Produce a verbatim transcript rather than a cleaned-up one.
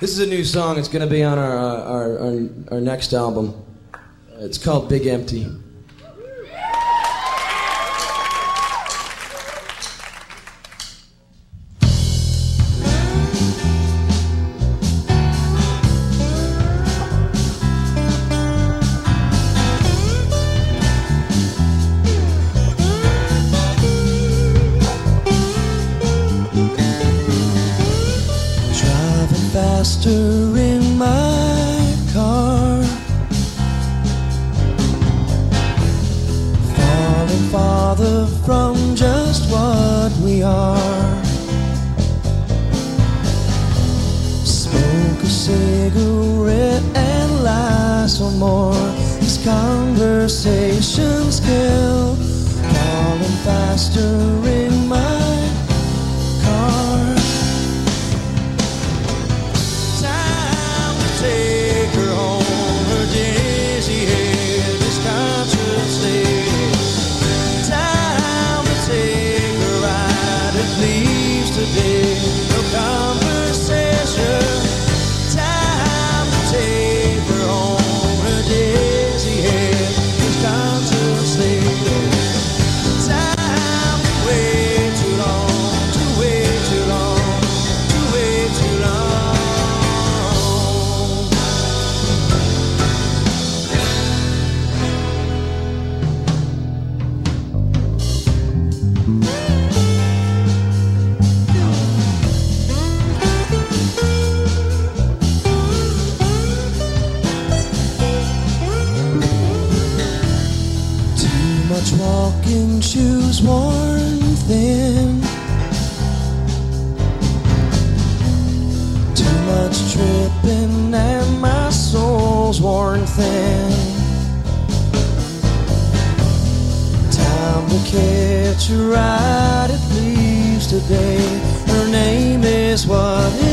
This is a new song. It's going to be on our, uh, our, our, our next album. It's called Big Empty. Faster in my car, falling farther from just what we are. Smoke a cigarette and lie some more. These conversations kill. Falling faster in my car. Take her home, her dizzy head is consciously. Time to take her ride, it leaves today no conversation. Time to take her home, her dizzy head is consciously. Time to wait too long, to wait too long, to wait too long. Much walking, shoes worn thin. Too much tripping and my soul's worn thin. Time to catch a ride, it leaves today. Her name is what